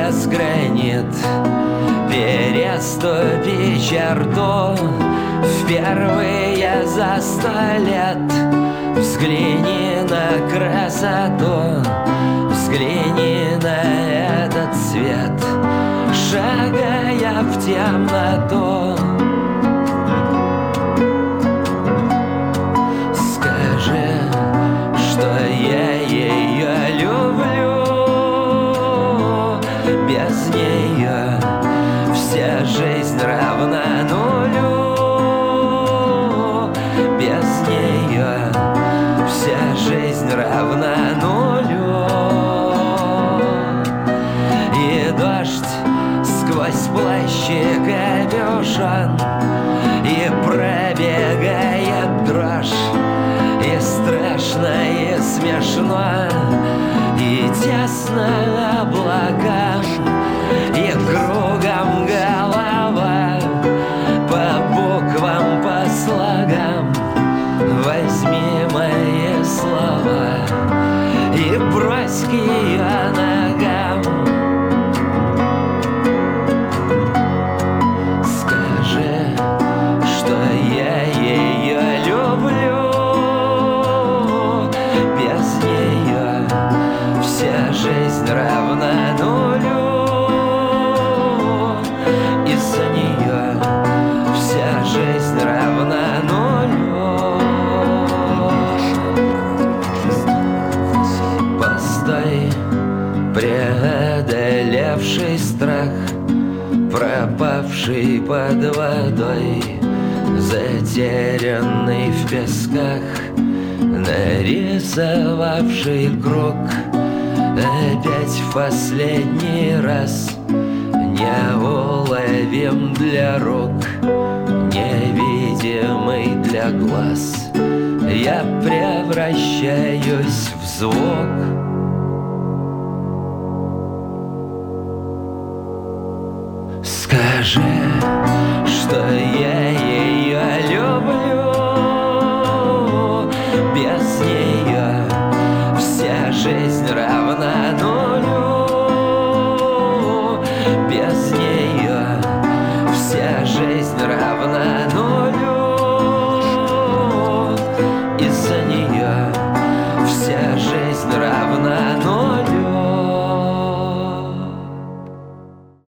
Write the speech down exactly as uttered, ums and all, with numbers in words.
разгранит. Переступи черту впервые за сто лет. Взгляни на красоту, взгляни на этот свет, шагая в темноту. Скажи, что я ее люблю. Без нее вся жизнь равна нулю. Без нее вся жизнь равна нулю. И дождь сквозь плащ и капюшон, и пробегает дрожь, и страшно, и смешно, и тесно облакам, и кругом голова, по буквам, по слогам. Возьми мои слова и брось к ее ногам. Скажи, что я ее люблю. Без нее вся жизнь равна нулю. Из-за нее вся жизнь равна нулю. Преодолевший страх, пропавший под водой, затерянный в песках, нарисовавший круг, опять в последний раз неуловим для рук, невидимый для глаз. Я превращаюсь в звук. Скажи, что я ее люблю. Без нее вся жизнь равна нулю. Без нее вся жизнь равна